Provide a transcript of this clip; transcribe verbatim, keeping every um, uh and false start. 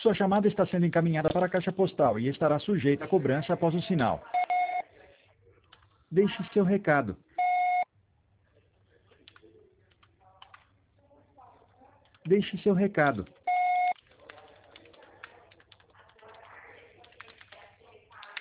Sua chamada está sendo encaminhada para a caixa postal e estará sujeita a cobrança após o sinal. Deixe seu recado. Deixe seu recado.